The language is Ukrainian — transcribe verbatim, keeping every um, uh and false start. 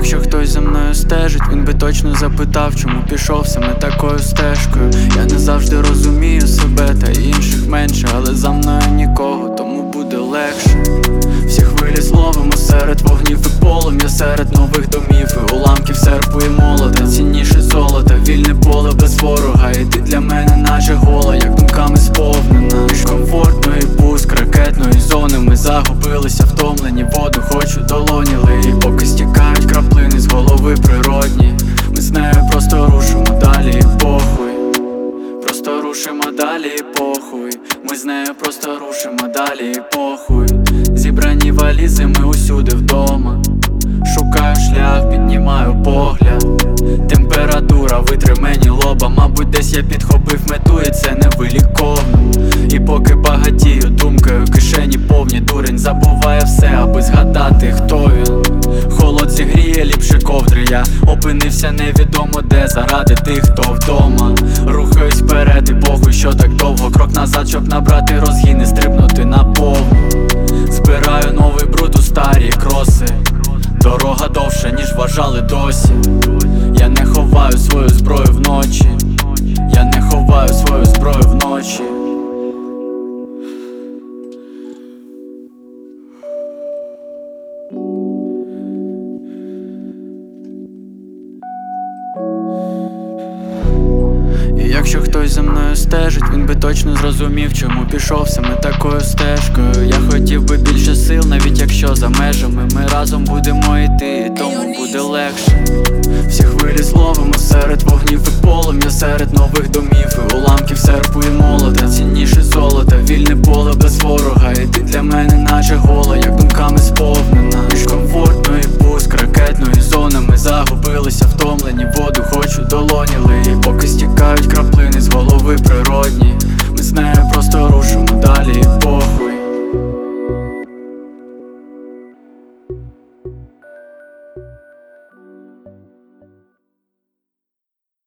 якщо хтось за мною стежить, він би точно запитав, чому пішов саме такою стежкою. Я не завжди розумію себе та інших менше, але за мною нікого, тому буде легше. Всі хвилі зловимо серед вогнів і полум'я, серед нових домів і уламків серпу і молота. Цінніше золота, вільне поле без ворога. І ти для мене наче гола, як думками сповнена. Між комфортної пуск ракетної зони ми загубилися, втомлені, воду хочу долоніли. І поки стікають краплини з голови природні, ми з нею просто рушимо далі і похуй. Просто рушимо далі і похуй. Ми з нею просто рушимо далі і похуй. Зібрані валізи, ми усюди вдома. Шукаю шлях, піднімаю погляд. Температура витри мені лоба. Мабуть, десь я підхопив мету, і це невиліковно. І поки багатію думкою, кишені повні, дурень забуває все, аби згадати, хто він. Холод зігріє ліпше ковдри. Я опинився невідомо де, заради тих, хто вдома. Рухаюсь вперед і похуй, що так довго. Крок назад, щоб набрати розгін і стрибнути на повну. Збираю новий бруд у старі кроси. Дорога довша, ніж вважали досі. Я не ховаю свою зброю вночі. Я не ховаю свою зброю вночі. І якщо хтось за мною стежить, він би точно зрозумів, чому пішов саме такою стежкою. Я хотів би більше сил, навіть якщо за межами ми разом будемо йти, і тому буде легше. Всі хвилі зловимо серед вогнів і полум'я, серед нових домів і уламків серпу і молота. Цінніше золота, вільне поле без ворога. І ти для мене наче гола, як думками сповнена. Між комфортної пуск ракетної зони ми загубилися, втомлені, воду хочу долоніли. І поки стікають краплини з голови природні, ми з нею просто рушимо далі і по